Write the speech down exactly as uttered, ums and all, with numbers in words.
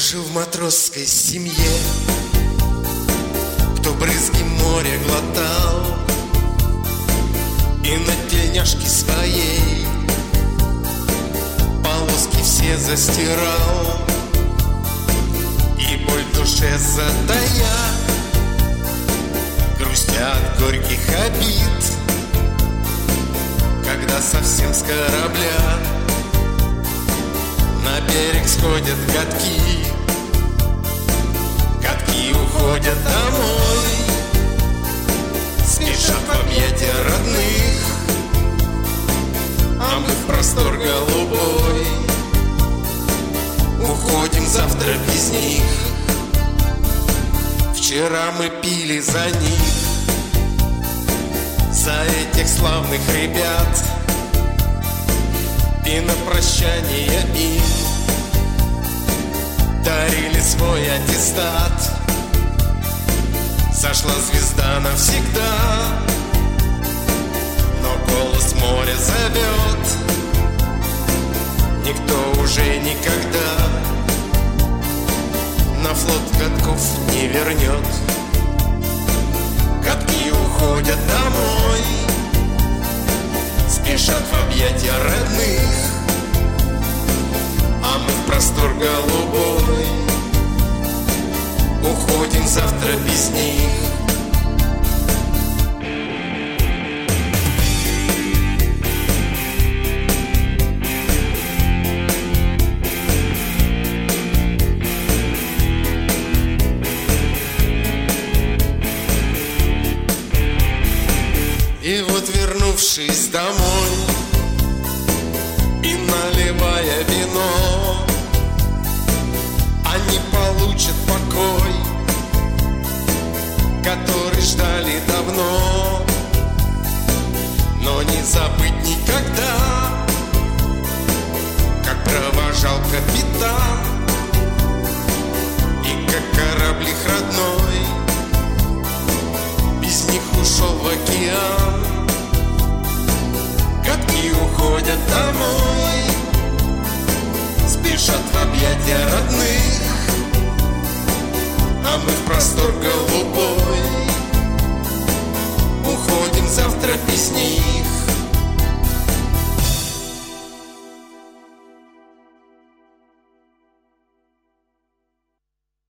жил в матросской семье, кто брызги моря глотал и на тельняшке своей полоски все застирал, и боль в душе затая, грустя от горьких обид, когда совсем с корабля на берег сходят катки, катки уходят домой, спешат в объятия родных, а мы в простор голубой уходим завтра без них. Вчера мы пили за них, за этих славных ребят, и на прощание им дарили свой аттестат. Сошла звезда навсегда, но голос моря зовет. Никто уже никогда на флот катков не вернет. Катки уходят домой, спешат в объятия родных, а мы в простор голубой уходим завтра без них. И вот, вернувшись домой и наливая вино, они получат покой, который ждали давно. Но не забыть никогда, как провожал капитан и как корабль их родной без них ушел в океан. Катки уходят домой,